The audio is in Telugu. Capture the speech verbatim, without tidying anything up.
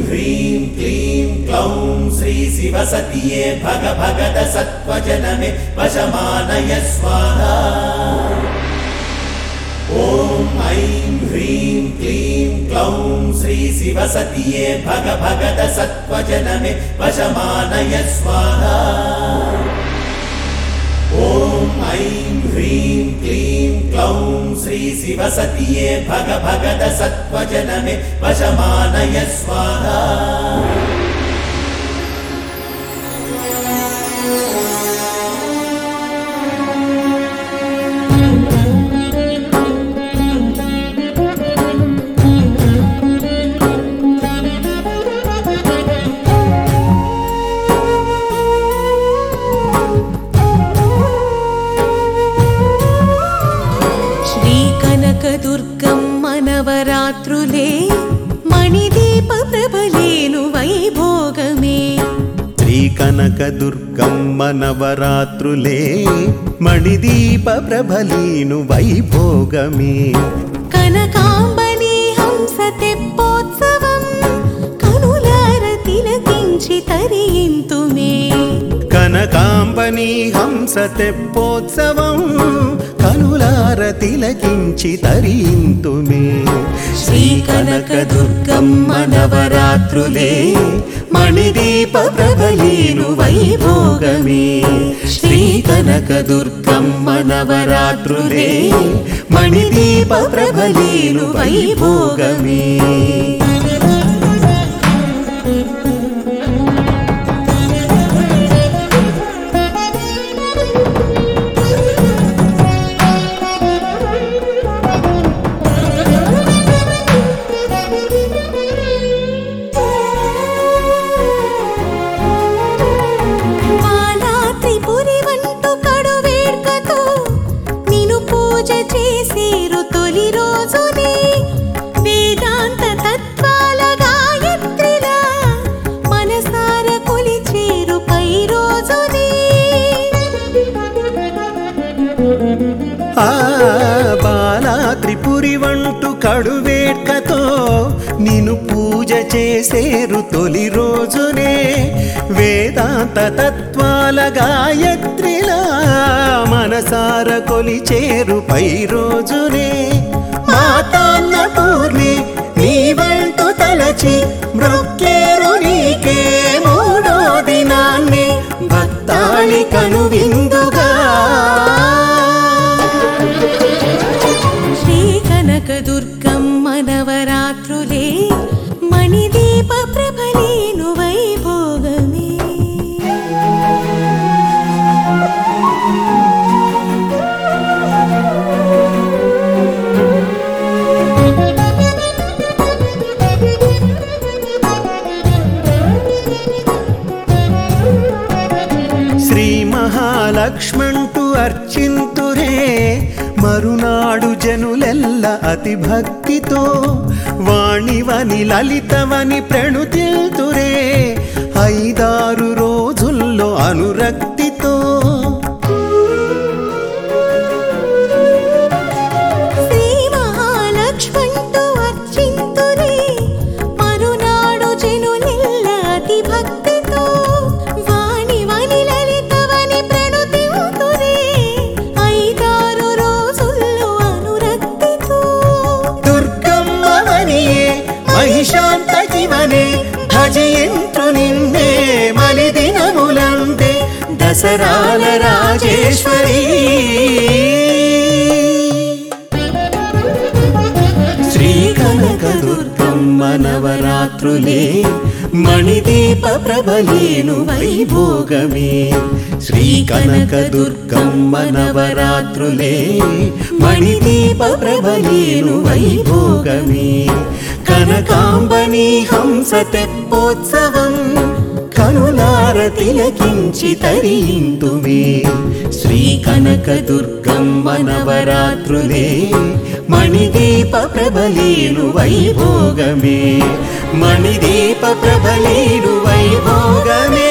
ह्रीं क्लीं क्लौं श्री शिवसतिये भग भगद सत्त्वजनमे वशमानय स्वाहा। ॐ ऐं ह्रीं क्लीं क्लौं श्री शिवसतिये भग भगद सत्त्वजनमे वशमानय स्वाहा। ॐ ऐं ह्रीं क्लीं क्लौं श्री शिवसतिये भग भगद सत्त्वजनमे वशमानय स्वाहा। కనకదుర్గమ్మ నవరాత్రులే మణిదీప ప్రభలేను వైభోగమే। శ్రీ కనకదుర్గమ్మ నవరాత్రులే మణిదీప ప్రభలేను వైభోగమే। కనకాంబని హంస తెప్పోత్సవం కనులార తిలకించి తరింతుమే। కనకాంబని హంస తెప్పోత్సవం కనులార తిలకించి తరింతుమే। శ్రీ కనకదుర్గమ్మ నవరాత్రులే మణిదీప ప్రభలేను వైభోగమే। శ్రీ కనకదుర్గమ్మ నవరాత్రులే మణిదీప ప్రభలేను వైభోగమే। ఆ బాలా త్రిపురి వంటు కడువేట్కతో నిన్ను పూజ చేసేరు తొలి రోజునే। వేదాంత తత్వాల గాయత్రిలా మనసార కొలిచేరు పై రోజునే। మాతాన్న పూర్ణి నీ వంటు తలచి మృక్కేరు నీకే మూడో దినాన్ని భక్తాళి కనువిందుగా। కనకదుర్గమ్మ నవరాత్రులే మణిదీప ప్రభలేను వైభోగమే। శ్రీ మహాలక్ష్మంటూ అర్చింతురే మరునాడు జనులెల్ల అతి భక్తితో వాణివని లలితవని ప్రణుతిల్తురే ఐదారు రోజుల్లో అనురక్తితో। శ్రీ మహాలక్ష్మంటూ అర్చింతురే మరునాడు జనులెల్ల అతి భక్తితో వాణివని లలితవని ప్రణుతిల్తురే ఐదారు మహిషాంతకివనే భజయంతు నిన్నే మలి దినములందే దసరాల రాజేశ్వరి। శ్రీ కనకదుర్గమ్మ నవరాత్రులే మణిదీప ప్రభలేను వైభోగమే। శ్రీ కనకదుర్గమ్మ నవరాత్రులే మణిదీప ప్రభలేను వైభోగమే। కనకాంబని హంస తెప్పోత్సవం కనులార తిలకించి తరింతుమే। శ్రీ కనకదుర్గమ్మ నవరాత్రులే మణిదీప ప్రభలేను వైభోగమే। మణిదీప ప్రభలేను వైభోగమే।